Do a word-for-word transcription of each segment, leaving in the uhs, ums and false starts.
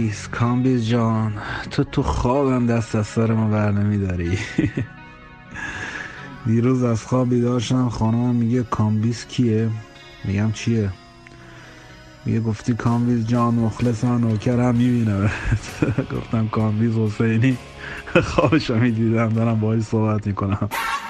کامبیز کامبیز جان، تو تو خوابم دست از سر ما بر نمیداری. دیروز از خواب بیدار شدم، خانمم میگه کامبیز کیه؟ میگم چیه؟ میگه گفتی کامبیز جان مخلصم نوکرم میبینه. گفتم کامبیز حسینی. خوابشو میدیدم دارم باهاش صحبت میکنم.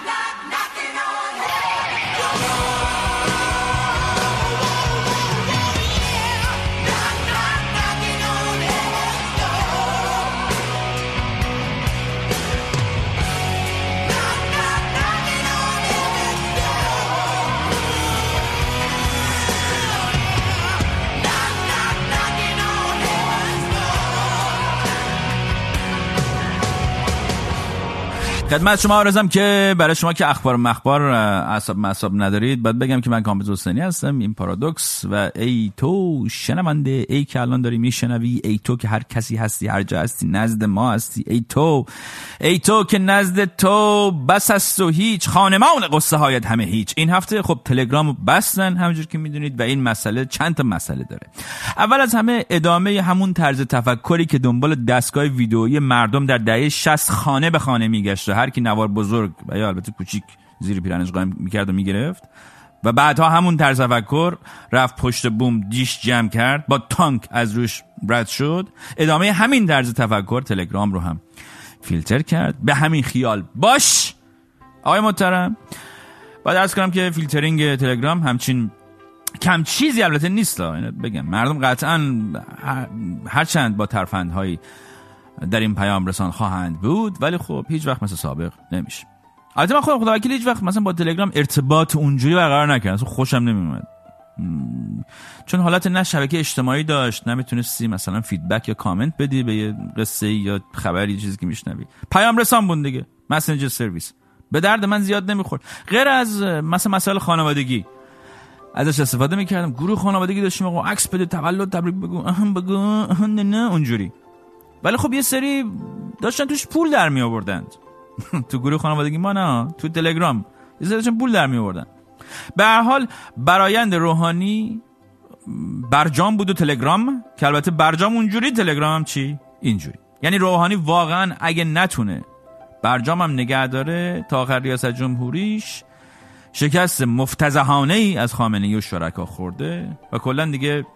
خدمت شما عرضم که برای شما که اخبار و مخبار اعصاب مصاب ندارید، باید بگم که من کامبیز حسینی هستم. این پارادوکس و ای تو شنونده، ای که الان داری میشنوی، ای تو که هر کسی هستی، هر جا هستی، نزد ما هستی، ای تو ای تو که نزد تو بس است و هیچ، خانمان قصه هایت همه هیچ. این هفته خب تلگرام بستن همونجور که میدونید و این مسئله چند تا مسئله داره. اول از همه ادامه همون طرز تفکری که دنبال دستگاه ویدئویی مردم در دهه شصت خانه به خانه میگشت، هر کی نوار بزرگ و یا البته کوچیک زیر پیرنش قایم میکرد و میگرفت و بعدها همون طرز تفکر رفت پشت بوم دیش جمع کرد، با تانک از روش رد شد. ادامه همین طرز تفکر تلگرام رو هم فیلتر کرد به همین خیال باش. آقای محترم باید عرض کنم که فیلترینگ تلگرام همچین کم چیزی البته نیست. بگم مردم قطعا هرچند با ترفندهایی در این پیام رسان خواهند بود، ولی خب هیچ وقت مثل سابق نمیشه. البته من خودم خدا وکیل هیچ وقت مثلا با تلگرام ارتباط اونجوری برقرار نکردم، اصلا خوشم نمیومد، چون حالت نه شبکه اجتماعی داشت، نمیتونستی مثلا فیدبک یا کامنت بدی به یه قصه یا خبری چیزی که میشنوی. پیام رسان بود دیگه، مسنجر سرویس، به درد من زیاد نمیخورد. غیر از مثلا مسائل خانوادگی ازش استفاده میکردم. گروه خانوادگی داشتیم، آقا عکس بده، تولد تبریک بگو، اهم بگو، اهم نه نه اونجوری. ولی خب یه سری داشتن توش پول در می آوردند. تو گروه خانوادگی ما نه، تو تلگرام یه سری داشتن پول در می آوردن. به هر حال برآیند روحانی برجام بود و تلگرام، که البته برجام اونجوری، تلگرام هم چی؟ اینجوری. یعنی روحانی واقعا اگه نتونه برجام هم نگه داره تا آخر ریاست جمهوریش، شکست مفتضحانه ای از خامنه‌ای و شرکا خورده و کلا دیگه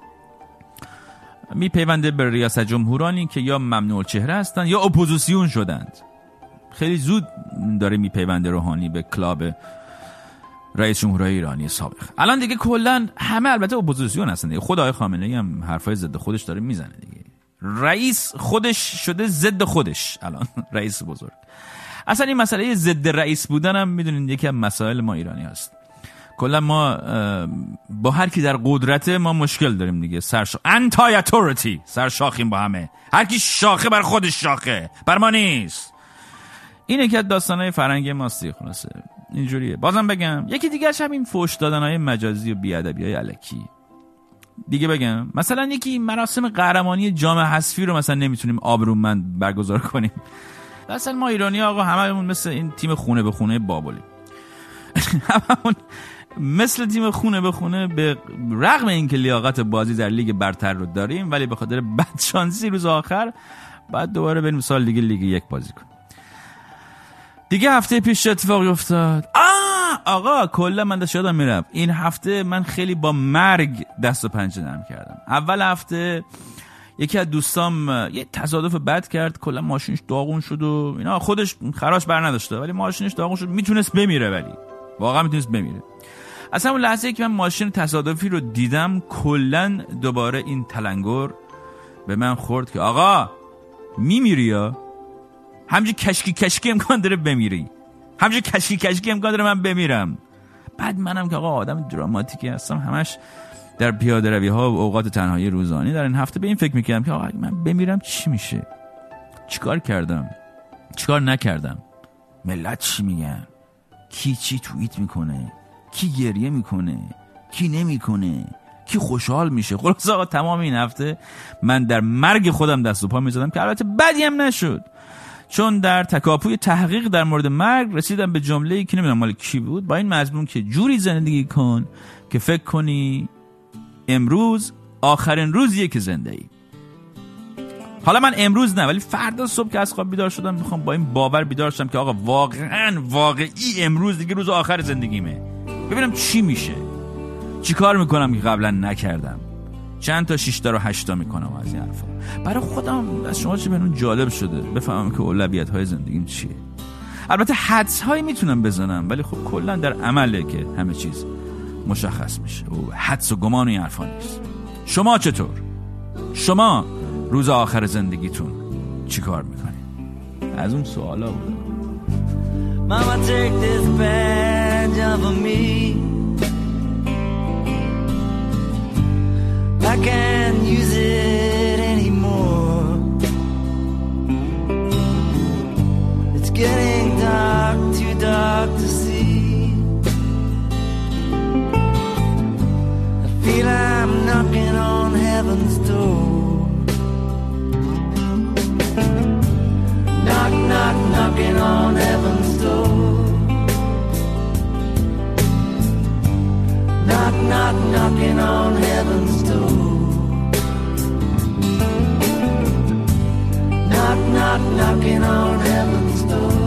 میپیونده به ریاست جمهورانی که یا ممنوع چهره هستن یا اپوزیسیون شدند. خیلی زود داره میپیونده روحانی به کلاب رئیس جمهورهای ایرانی سابق. الان دیگه کلا همه البته اپوزیسیون هستن دیگه. خود آقای خامنه‌ای هم حرفای ضد خودش داره میزنه دیگه. رئیس خودش شده ضد خودش الان. رئیس بزرگ. اصلا این مسئله ضد رئیس بودن هم میدونید یکی از مسائل ما ایرانی هست. کلا ما با هر کی در قدرت ما مشکل داریم دیگه. سرشا انتای اتوریتی، سرشاخیم با همه. هر کی شاخه بر خودش شاخه، بر ما نیست. اینه که داستانای فرنگی ماستی خلاصه اینجوریه. بازم بگم یکی دیگه‌اش همین فوش دادنای مجازی و بی‌ادبیای الکی. دیگه بگم مثلا یکی مراسم قهرمانی جام حذفی رو مثلا نمیتونیم آبرومند برگزار کنیم. مثلا ما ایرانی آقا هممون مثل این تیم خونه به خونه بابلی. هممون مثل تیم خونه به خونه، به رغم اینکه لیاقت بازی در لیگ برتر رو داریم، ولی به خاطر بدشانسی روز آخر بعد دوباره بریم سال دیگه لیگ یک بازی کنیم. دیگه هفته پیش اتفاقی افتاد. آه آقا کلا من داشت یادم میرم این هفته من خیلی با مرگ دست و پنجه نرم کردم. اول هفته یکی از دوستام یه تصادف بد کرد، کلا ماشینش داغون شد و اینا. خودش خراش بر نداشته ولی ماشینش داغون شد، میتونست بمیره، ولی واقعا میتونست بمیره. اصلا اون لحظه که من ماشین تصادفی رو دیدم کلا دوباره این تلنگر به من خورد که آقا میمیری یا همجوری کشکی کشکی امکان داره بمیری، همجوری کشکی کشکی امکان داره من بمیرم. بعد منم که آقا آدم دراماتیکی هستم، همش در پیاده روی ها و اوقات تنهایی روزانه در این هفته به این فکر میکردم که آقا من بمیرم چی میشه، چیکار کردم چیکار نکردم، ملت چی میگن، کی چی توییت میکنه، کی گریه میکنه، کی نمیکنه، کی خوشحال میشه. خلاص آقا تمام این هفته من در مرگ خودم دست و پا میزدم که البته بدی هم نشد، چون در تکاپوی تحقیق در مورد مرگ رسیدم به جمله‌ای که نمیدونم مال کی بود، با این مضمون که جوری زندگی کن که فکر کنی امروز آخرین روزیه که زنده ای. حالا من امروز نه، ولی فردا صبح که از خواب بیدار شدم میخوام با این باور بیدار شم که آقا واقعا واقعی امروز دیگه روز آخر زندگیمه، ببینم چی میشه، چی کار میکنم که قبلا نکردم، چند تا شیشتا رو هشتا میکنم از این حرفا. برای خودم از شما چه برون جالب شده بفهمم که اولویت های زندگیم چیه. البته حدس هایی میتونم بزنم، ولی خب کلا در عمله که همه چیز مشخص میشه و حدس و گمان و این حرفا نیست. شما چطور؟ شما روز آخر زندگیتون چی کار میکنید؟ از اون سوالا بود. Mama, take this badge off of me. I can't use it anymore. It's getting dark, too dark to see. I feel I'm knocking on heaven's door. Knock, knock, knocking on heaven's door. Knock, knock, knocking on heaven's door. Knock, knock, knocking on heaven's door.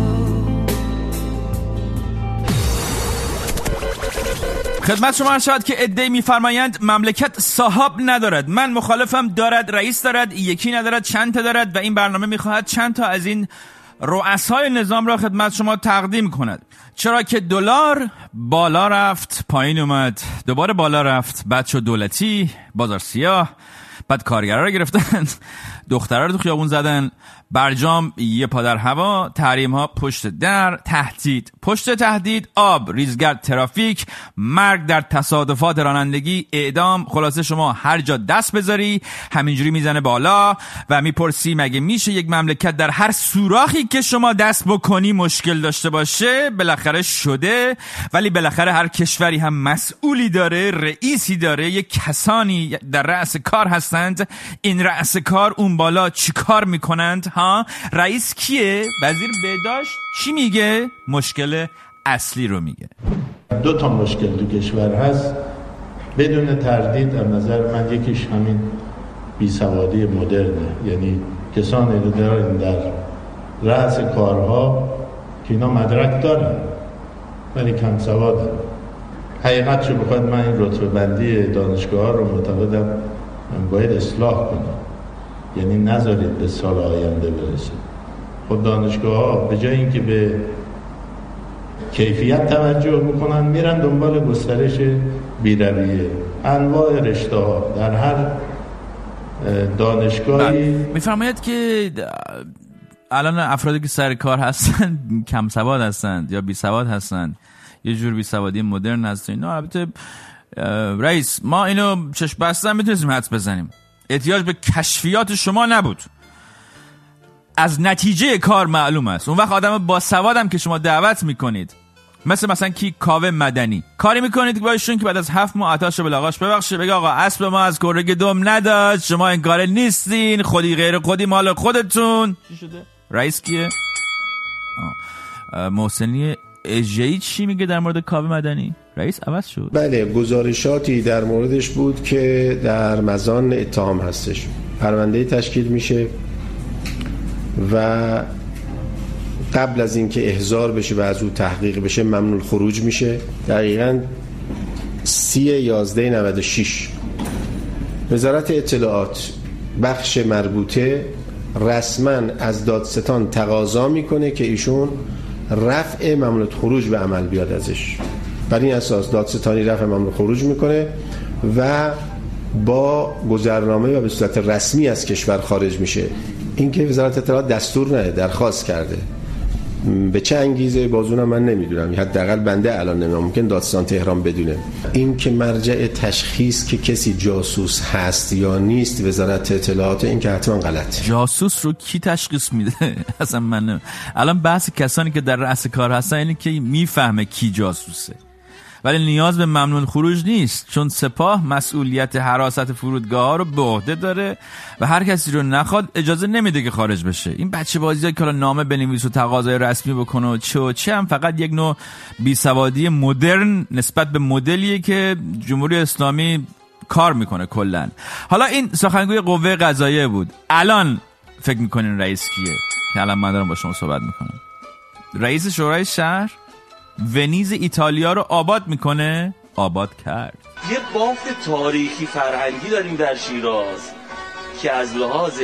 خدمت شما شد که عده‌ای می‌فرمایند مملکت صاحب ندارد. من مخالفم، دارد، رئیس دارد، یکی ندارد، چند تا دارد و این برنامه می‌خواهد چند تا از این رؤسای نظام را خدمت شما تقدیم کند. چرا که دلار بالا رفت، پایین اومد، دوباره بالا رفت، بعد شد دولتی، بازار سیاه، بعد کارگرها رو گرفتن، دخترها رو تو خیابون زدن، برجام یه پا در هوا، تحریم ها پشت در، تهدید پشت تهدید، آب، ریزگرد، ترافیک، مرگ در تصادفات رانندگی، اعدام. خلاصه شما هر جا دست بذاری همینجوری میزنه بالا و میپرسی مگه میشه یک مملکت در هر سوراخی که شما دست بکنی مشکل داشته باشه؟ بالاخره شده، ولی بالاخره هر کشوری هم مسئولی داره، رئیسی داره، یک کسانی در رأس کار هستند. این رأس کار اون بالا چی کار میکنند؟ ها رئیس کیه؟ وزیر بهداشت چی میگه؟ مشکل اصلی رو میگه. دو تا مشکل تو کشور هست بدون تردید. از نظر من یکیش همین بیسوادی مدرنه، یعنی کسانی رو دارن در رأس کارها که اینا مدرک دارن ولی کم سوادن. حقیقت شو بخواد من این رتبه بندی دانشگاه ها رو معتقدم باید اصلاح کنم، یعنی نذارید به سال آینده برسه. خود دانشگاه ها به جای اینکه به کیفیت توجه بکنن میرن دنبال گسترش بی‌رویه. انواع رشته ها در هر دانشگاهی. میفرماید که الان افرادی که سر کار هستن کم سواد هستند یا بی سواد هستند، یه جور بی سوادی مدرن هست. اینا البته رئیس ما اینو چشم بستن میتونیم حدس بزنیم، احتیاج به کشفیات شما نبود، از نتیجه کار معلوم است. اون وقت آدم با سوادم که شما دعوت میکنید، مثل مثلا کی کاوه مدنی، کاری میکنید که بایشون که بعد از هفت ماه عطاش به لاغاش ببخشه بگه آقا اسب ما از کرگ دم نداشت، شما این کار نیستین، خودی غیر خودی مال خودتون. چی شده؟ رئیس کیه؟ محسنی اژه‌ای چی میگه در مورد کاوه مدنی؟ رئیس عوض شد. بله، گزارشاتی در موردش بود که در مزان اتهام هستش. پرونده تشکیل میشه و قبل از اینکه احضار بشه و از او تحقیق بشه ممنوع خروج میشه. دقیقاً سی یازده نود و شش وزارت اطلاعات بخش مربوطه رسما از دادستان تقاضا میکنه که ایشون رفع ممنوع خروج به عمل بیاد ازش. بر این اساس دادستانی رفع ممنوع خروج میکنه و با گذرنامه و به صورت رسمی از کشور خارج میشه. این که وزارت اطلاعات دستور نده، درخواست کرده. به چه انگیزه بازونم من نمیدونم، حداقل بنده الان نمیدونم، ممکن دادستان تهران بدونه. این که مرجع تشخیص که کسی جاسوس هست یا نیست وزارت اطلاعات، این که حتما غلط. جاسوس رو کی تشخیص میده؟ اصلا من الان بحث کسانی که در رأس کار هستن اینه که میفهمه کی جاسوسه، ولی نیاز به ممنوع خروج نیست، چون سپاه مسئولیت حراست فرودگاه ها رو به عهده داره و هر کسی رو نخواد اجازه نمیده که خارج بشه. این بچه بازیایی که نامه بنویس و تقاضای رسمی بکنه و چه و چه هم فقط یک نوع بیسوادی مدرن نسبت به مدلیه که جمهوری اسلامی کار میکنه کلن. حالا این سخنگوی قوه قضاییه بود. الان فکر میکنین رئیس کیه که الان من دارم با شما صحبت میکنم؟ رئیس شورای شهر ونیز ایتالیا رو آباد میکنه، آباد کرد. یه بافت تاریخی فرهنگی داریم در شیراز که از لحاظ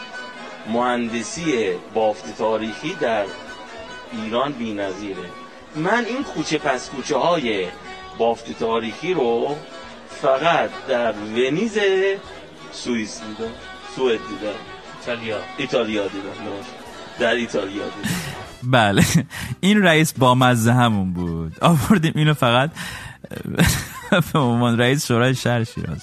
مهندسی بافت تاریخی در ایران بی‌نظیره. من این کوچه پس کوچه های بافت تاریخی رو فقط در ونیز سوئیس دیدم، سوئد دیدم، ایتالیا ایتالیا دیدم، در ایتالیا دیدم. بله این رئیس با مزه همون بود، آوردیم اینو فقط به عنوان رئیس شورای شهر شیراز.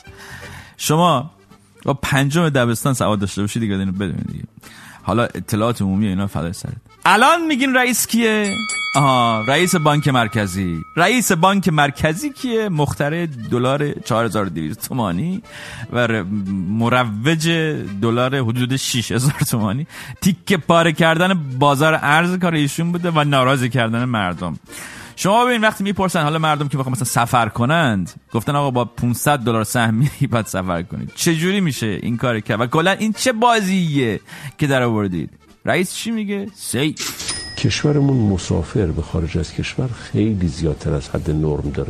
شما با پنجم دبستان سواد داشته باشید دیگه اینو بدونید دیگه. حالا اطلاعات عمومی اینا فدای سرت. الان میگین رئیس کیه؟ آها، رئیس بانک مرکزی. رئیس بانک مرکزی کیه؟ مخترع دلار چهار هزار و دویست تومانی و مروج دلار حدود شش هزار تومانی. تیکه پاره کردن بازار ارز کار ایشون بوده و ناراضی کردن مردم. شما ببین وقتی میپرسن حالا مردم که بخوام مثلا سفر کنند، گفتن آقا با پانصد دلار سهمی باید سفر کنید، چه جوری میشه این کار کرد و کلا این چه بازیه که در آوردید؟ رئیس چی میگه؟ سی کشورمون مسافر به خارج از کشور خیلی زیادتر از حد نرم داره.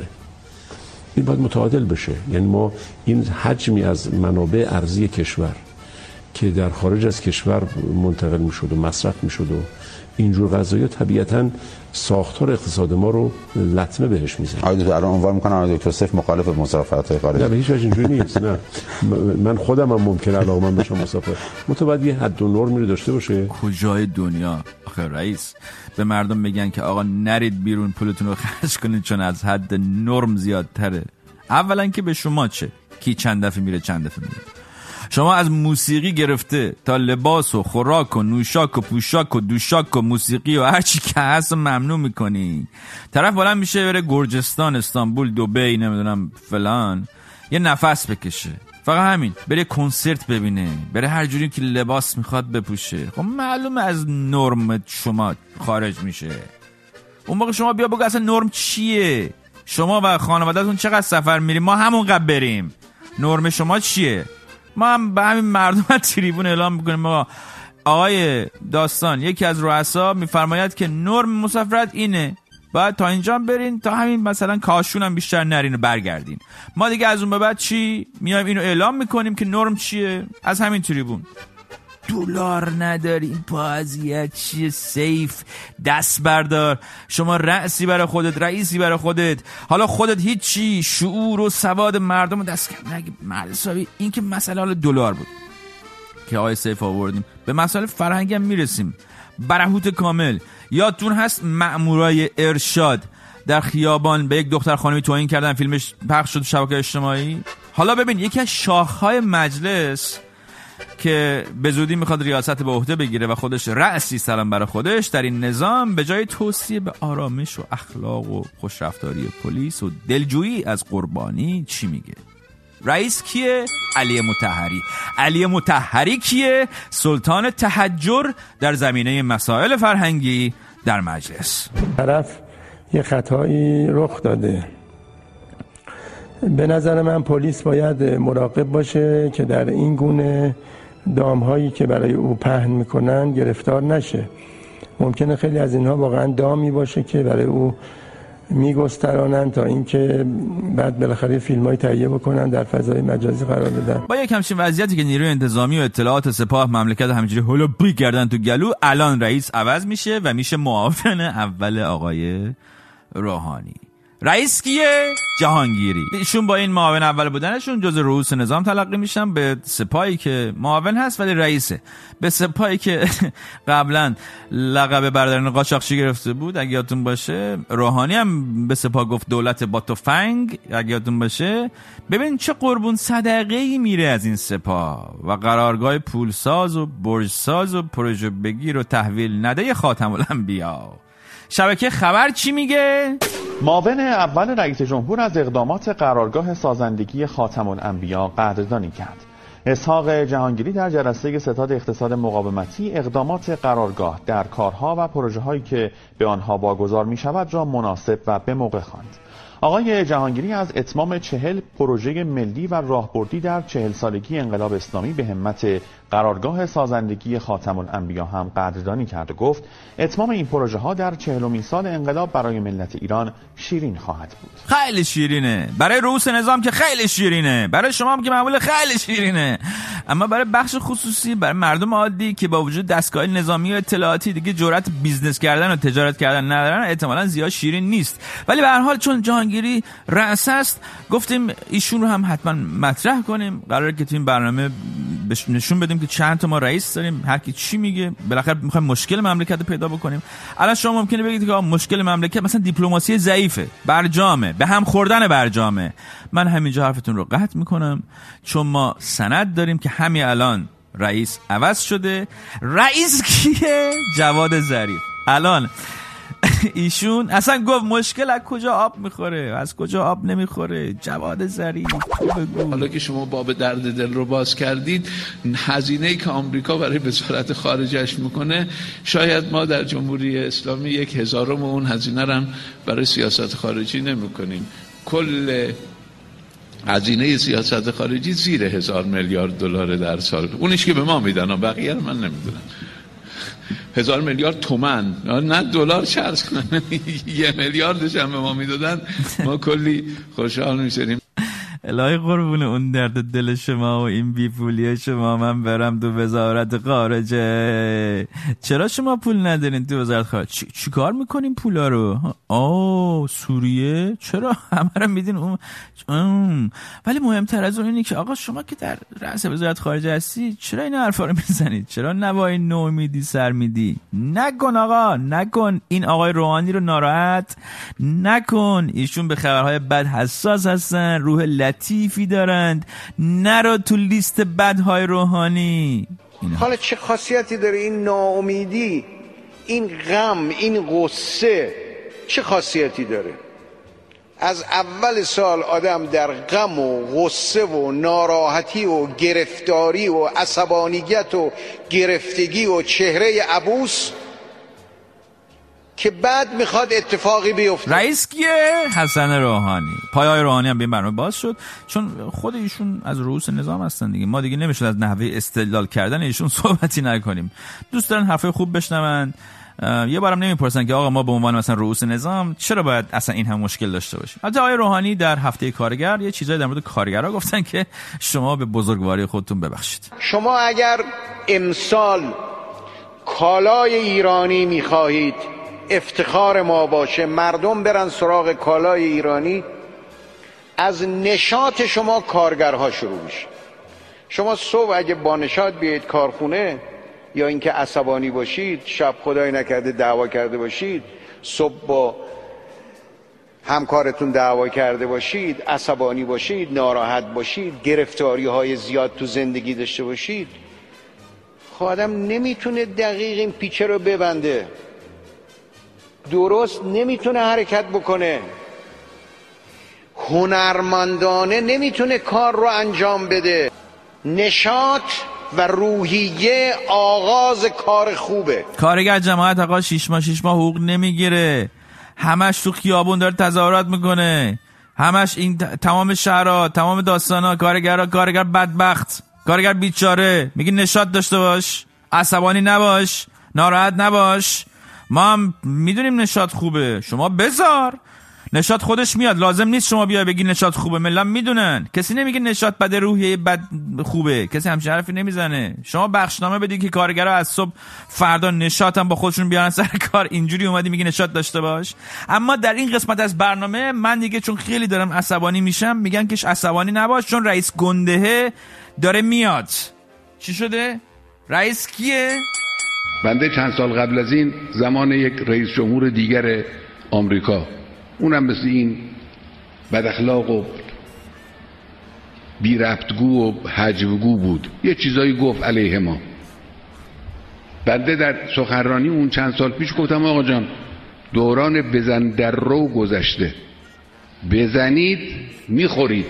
این باید متعادل بشه. یعنی ما این حجمی از منابع ارزی کشور که در خارج از کشور منتقل میشد و مصرف میشد و اینجور قضایا طبیعتاً ساختار اقتصاد ما رو لطمه بهش میزنه. آقای دکتر الان عنوان میکنن آقای دکتر صفر مخالف مسافرت خارجی. نه به هیچ وجه اینجوری نیست. نه من خودم هم ممکنه علاقه‌مند بشم مسافر. متوجه یه حد و نرمی رو داشته باشه. کجای دنیا آخه رئیس به مردم میگن که آقا نرید بیرون پولتون رو خرج کنید چون از حد نرم زیادتره؟ اولا که به شما چه؟ کی چند دفعه میره چند دفعه میره؟ شما از موسیقی گرفته تا لباس و خوراک و نوشاک و پوشاک و دوشاک و موسیقی و هر چی که هست ممنوع میکنی. طرف بلند میشه بره گرجستان، استانبول، دبی، نمیدونم فلان، یه نفس بکشه، فقط همین، بره کنسرت ببینه، بره هر جوری که لباس میخواد بپوشه. خب معلومه از نرم شما خارج میشه. اون موقع شما بیا بگو اصلا نرم چیه؟ شما و خانواده‌تون چقدر سفر میریم؟ ما همون قبل بریم. نرم شما چیه؟ ما هم به همین مردم از تریبون اعلام میکنیم آقا آقای داستان یکی از رؤسا میفرماید که نرم مسافرت اینه، باید تا اینجا برین، تا همین مثلا کاشون هم بیشتر نرین و برگردین. ما دیگه از اون به بعد چی میایم اینو اعلام میکنیم که نرم چیه از همین تریبون. دلار نداریم، بازیت چیه؟ سیف دست بردار. شما رئیسی برای خودت، رئیسی برای خودت، حالا خودت هیچی، شعور و سواد مردم رو دست کم نگی. مرد حسابی این که مسئله حالا دلار بود که آقای سیف آوردیم، به مسئله فرهنگی هم میرسیم. برهوت کامل. یادتون هست مأمورای ارشاد در خیابان به یک دختر خانمی توهین کردن، فیلمش پخش شد شبکه اجتماعی. حالا ببین یکی از شاخهای مجلس که به زودی میخواد ریاست به عهده بگیره و خودش رئیسی سلام برای خودش در این نظام، به جای توصیه به آرامش و اخلاق و خوشرفتاری پلیس و دلجویی از قربانی چی میگه؟ رئیس کیه؟ علی مطهری. علی مطهری کیه؟ سلطان تحجر در زمینه مسائل فرهنگی در مجلس. طرف یه خطایی رخ داده. به نظر من پلیس باید مراقب باشه که در این گونه دام‌هایی که برای او پهن میکنن گرفتار نشه. ممکنه خیلی از اینها واقعا دامی باشه که برای او میگسترانن تا اینکه بعد بالاخره فیلمای تهیه بکنن در فضای مجازی قرار بدن. با یک همچین وضعیتی که نیروی انتظامی و اطلاعات سپاه مملکت همینجوری هولو بی کردن تو گلو، الان رئیس عوض میشه و میشه معاون اول آقای روحانی. رئیس کیه؟ جهانگیری. ایشون با این معاون اول بودنشون جز رئیس نظام تلقی میشن به سپاهی که معاون هست ولی رئیسه، به سپاهی که قبلا لقب برادران قاچاقچی گرفته بود اگه یادتون باشه. روحانی هم به سپاه گفت دولت با تفنگ اگه یادتون باشه. ببین چه قربون صدقه‌ای میره از این سپاه و قرارگاه پولساز و برجساز و پروژه بگیر و تحویل نده خاتم الانبیا. شبکه خبر چی میگه؟ معاون اول رئیس جمهور از اقدامات قرارگاه سازندگی خاتم الانبیا قدردانی کرد. اسحاق جهانگیری در جلسه ستاد اقتصاد مقاومتی اقدامات قرارگاه در کارها و پروژه‌هایی که به آنها واگذار می‌شود را مناسب و به موقع خواند. آقای جهانگیری از اتمام چهل پروژه ملی و راهبردی در چهل سالگی انقلاب اسلامی به همت قرارگاه سازندگی خاتم الانبیا هم قدردانی کرد و گفت اتمام این پروژه ها در چهلمین سال انقلاب برای ملت ایران شیرین خواهد بود. خیلی شیرینه، برای رؤوس نظام که خیلی شیرینه، برای شما هم که معمول خیلی شیرینه، اما برای بخش خصوصی، برای مردم عادی که با وجود دستگاه نظامی و اطلاعاتی دیگه جرأت بیزنس کردن و تجارت کردن ندارن، احتمالاً زیاد شیرین نیست. ولی به هر حال چون جهانگیری رئیس است، گفتیم ایشون رو هم حتما مطرح کنیم. قراره که تو این برنامه نشون بدیم که چند تا ما رئیس داریم، هر کی چی میگه، بالاخره میخوایم مشکل مملکت رو پیدا بکنیم. الان شما ممکنه بگید که مشکل مملکت مثلا دیپلماسی ضعیفه، برجامه، به هم خوردن برجامه. من همینجا حرفتون رو قطع میکنم، چون ما سند داریم که همین الان رئیس عوض شده. رئیس کیه؟ جواد ظریف. الان ایشون اصلا گفت مشکل از کجا آب میخوره، از کجا آب نمیخوره. جواد ظریف حالا که شما باب درد دل رو باز کردید، هزینه‌ای که آمریکا برای وزارت خارجش میکنه، شاید ما در جمهوری اسلامی یک هزارم اون هزینه رو برای سیاست خارجی نمیکنیم. کل هزینه سیاست خارجی زیر هزار میلیارد دلار در سال. اونش که به ما میدن، بقیه رو من نمیدونم. هزار میلیارد تومن، نه دلار، چرس کنن یه میلیاردش هم به ما میدادن، ما کلی خوشحال میشدیم. الهی قربون اون درد دل شما و این بیپولی شما من برم تو وزارت خارجه. چرا شما پول ندارین تو وزارت خارجه؟ چی, چی کار میکنین پولا رو؟ آه سوریه؟ چرا همه رو میدین اون؟ ام. ولی مهمتر از اون اینه که آقا شما که در رأس وزارت خارجه هستی، چرا این حرفا رو میزنید؟ چرا نوای نو میدی سر میدی؟ نکن آقا، نکن. این آقای روحانی رو ناراحت نکن. ایشون به خبرهای بد حساس هستن، روح لطیفی دارند. نرو تو لیست بدهای روحانی. حالا چه خاصیتی داره این ناامیدی، این غم، این غصه؟ چه خاصیتی داره؟ از اول سال آدم در غم و غصه و ناراحتی و گرفتاری و عصبانیت و گرفتگی و چهره عبوس که بعد میخواد اتفاقی بیفته. رئیس کیه؟ حسن روحانی. پایه‌های روحانی هم به این برنامه باز شد، چون خود ایشون از رؤوس نظام هستن دیگه. ما دیگه نمیشه از نحوه استدلال کردن ایشون صحبتی نکنیم. دوست دارن حرفای خوب بشنون، یه بارم نمیپرسن که آقا ما به عنوان مثلا رؤوس نظام چرا باید اصلا این هم مشکل داشته باشیم. البته آقای روحانی در هفته کارگر یه چیزایی در مورد کارگرها گفتن که شما به بزرگواری خودتون ببخشید. شما اگر امسال کالای ایرانی میخواهید افتخار ما باشه، مردم برن سراغ کالای ایرانی، از نشاط شما کارگرها شروع میشه. شما صبح اگه با نشاط بیایید کارخونه، یا اینکه عصبانی باشید، شب خدای نکرده دعوا کرده باشید، صبح با همکارتون دعوا کرده باشید، عصبانی باشید، ناراحت باشید، گرفتاری های زیاد تو زندگی داشته باشید، خب آدم نمیتونه دقیق این پیچه رو ببنده، درست نمیتونه حرکت بکنه، هنرمندانه نمیتونه کار رو انجام بده. نشاط و روحیه آغاز کار خوبه. کارگر جماعت آقا شیش ماه شیش ماه حقوق نمیگیره، همش تو خیابون داره تظاهرات میکنه، همش این تمام شهرها، تمام داستانا، کارگرها، کارگر بدبخت، کارگر بیچاره. میگی نشاط داشته باش، عصبانی نباش، ناراحت نباش. ما هم میدونیم نشاط خوبه، شما بذار نشاط خودش میاد، لازم نیست شما بیا بگی نشاط خوبه. ملت میدونن، کسی نمیگه نشاط بده، روحیه بد خوبه، کسی همچین حرفی نمیزنه. شما بخشنامه بدی که کارگرها از صبح فردا نشاط هم با خودشون بیارن سر کار، اینجوری اومدی میگی نشاط داشته باش. اما در این قسمت از برنامه من دیگه چون خیلی دارم عصبانی میشم، میگن که عصبانی نباش چون رئیس گندهه داره میاد. چی شده؟ رئیس کیه؟ بنده چند سال قبل از این زمان یک رئیس جمهور دیگر آمریکا، اونم مثل این بد اخلاق و بی ربطگو و حجوگو بود، یه چیزایی گفت علیه ما. بنده در سخنرانی اون چند سال پیش گفتم آقا جان، دوران بزن در رو گذشته، بزنید میخورید.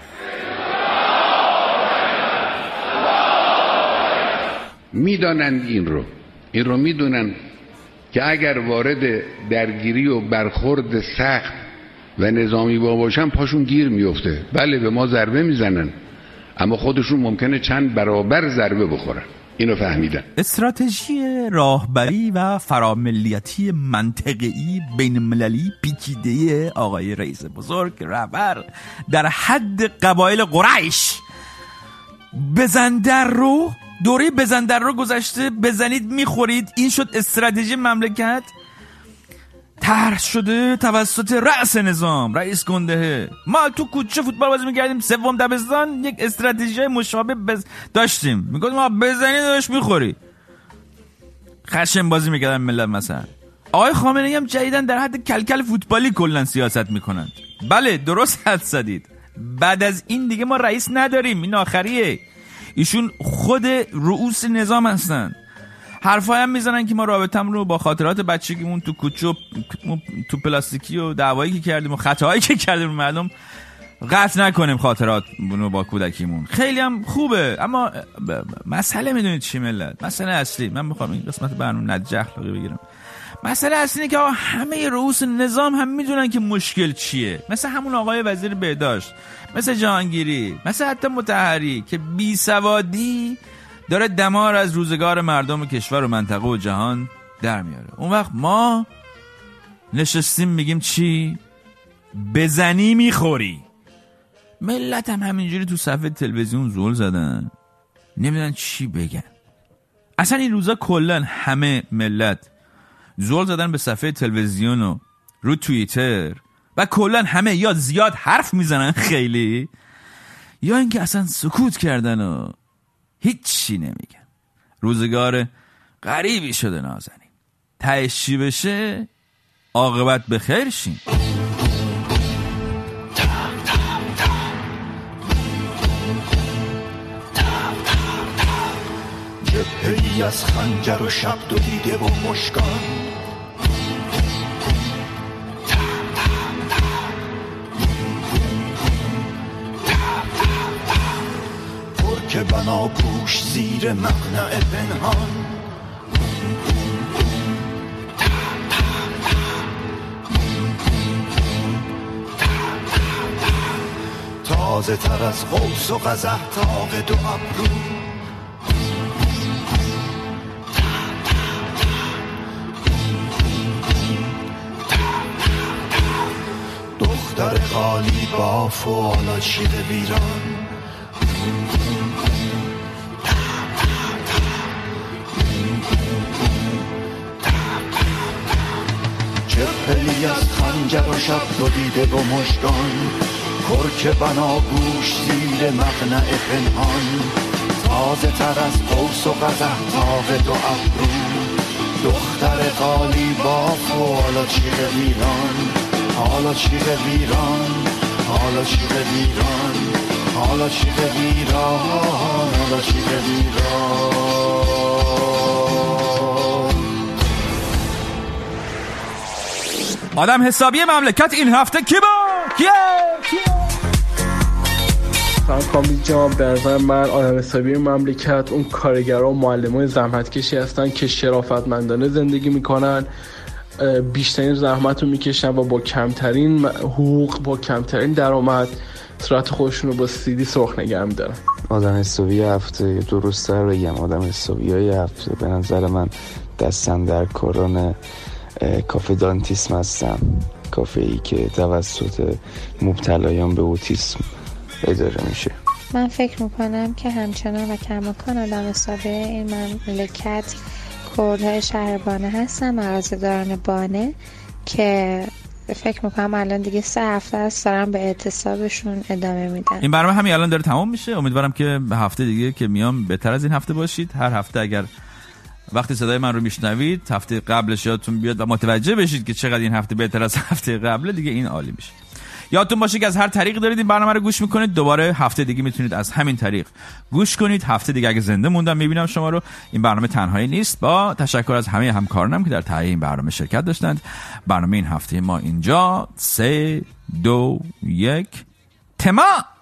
میدانند این رو این رو میدونن که اگر وارد درگیری و برخورد سخت و نظامی با باشن پاشون گیر میفته. بله به ما ضربه میزنن اما خودشون ممکنه چند برابر ضربه بخورن. اینو فهمیدن. استراتژی راهبری و فراملیتی منطقه‌ای بین المللی پیچیده آقای رئیس بزرگ رهبر در حد قبایل قریش. بزندر رو دوره بزندر رو گذشته، بزنید میخورید، این شد استراتژی مملکت. طرح شده توسط رأس نظام، رئیس گندهه. ما تو کوچه فوتبال بازی میکردیم، سوم دبستان یک استراتژی مشابه بز... داشتیم، میگفتیم ما بزنید داشت میخوری. خشم بازی میکردن ملت. مثلا آقای خامنه‌ای هم جدیدن در حد کلکل فوتبالی کلا سیاست میکنن. بله درست حد زدید، بعد از این دیگه ما رئیس نداریم، این آخریه. ایشون خود رؤوس نظام هستن. حرفایی هم میزنن که ما رابطمون رو با خاطرات بچگیمون تو کوچه و تو پلاستیکی و دعوایی که کردیم و خطاهایی که کردیم مردم قطع نکنیم خاطراتمون رو با کودکیمون. خیلی هم خوبه، اما مسئله میدونید چی ملت؟ مسئله اصلی، من میخوام این قسمت برنامه نجح بگیرم. مسئله اصلی اینه که همه رؤوس نظام هم میدونن که مشکل چیه. مثل همون آقای وزیر بهداشت، مثل جهانگیری، مثل حتی مطهری که بی سوادی داره دمار از روزگار مردم کشور و منطقه و جهان در میاره. اون وقت ما نشستیم میگیم چی؟ بزنی میخوری. ملت هم همینجوری تو صفحه تلویزیون زول زدن، نمیدونن چی بگن. اصلا این روزا کلن همه ملت زول زدن به صفحه تلویزیون و رو توییتر و کلن همه یا زیاد حرف میزنن خیلی، یا اینکه اصلا سکوت کردن و هیچی نمیگن. روزگار غریبی شده نازنین. تهش چی بشه؟ عاقبت به خیر شین. جبهه‌ای از خنجر و شب دو دیده و مشکان، که بنا پوش زیر مقنع پنهان. تازه تر از قوس و قزح تاق دو ابرو، دختر خالی باف و آلا شیر ویران. جبهه‌ای از خنجر و شب دو دیده و مژگان، کرک بنا گوش زیر مقنع پنهان. تازه تر از قوس و قزح تاق دو ابرو، دختر خالی باف و حالا چیغ ویران. حالا چیغ ویران، حالا چیغ ویران، حالا چیغ ویران، حالا چیغ ویران. آدم حسابی مملکت این هفته کی با؟ کیه؟ کیه؟ من کامبیز جان، به نظر من آدم حسابی مملکت اون کارگرها و معلمای زحمت کشی هستن که شرافتمندانه زندگی میکنن، بیشترین زحمت رو میکشن و با کمترین حقوق، با کمترین درآمد صورت خودشون رو با سیدی سرخ نگه می‌دارن. آدم حسابی هفته درست‌تر بگم آدم حسابیای هفته به نظر من دستن در کاران کافه دانتیسم هستم، کافه ای که توسط مبتلایان به اوتیسم اداره میشه. من فکر میکنم که همچنان و کماکان آدم حسابی این مملکت کردهای شهر بانه هستن، مغازه‌داران بانه که فکر میکنم الان دیگه سه هفته است دارن به اعتصابشون ادامه میدن. این برنامه همین الان داره تمام میشه. امیدوارم که به هفته دیگه که میام بهتر از این هفته باشید. هر هفته اگر وقتی صدای من رو میشنوید هفته قبلش یادتون بیاد و متوجه بشید که چقدر این هفته بهتر از هفته قبل، دیگه این عالی میشه. یادتون باشه که از هر طریق دارید این برنامه رو گوش میکنید، دوباره هفته دیگه میتونید از همین طریق گوش کنید. هفته دیگه اگه زنده موندم میبینم شما رو. این برنامه تنهایی نیست، با تشکر از همه همکارانم که در تهیه این برنامه شرکت داشتند. برنامه این هفته ما اینجا سه دو یک تمام.